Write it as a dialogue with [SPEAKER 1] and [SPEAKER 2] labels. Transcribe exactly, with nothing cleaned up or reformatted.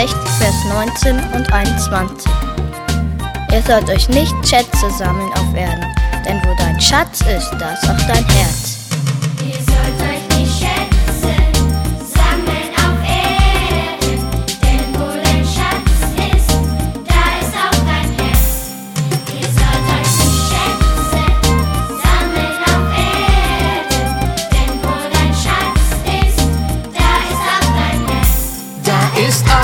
[SPEAKER 1] sechzig, Vers neunzehn und einundzwanzig. Ihr sollt euch nicht Schätze sammeln auf Erden, denn wo dein Schatz ist, da ist auch dein Herz.
[SPEAKER 2] Ihr sollt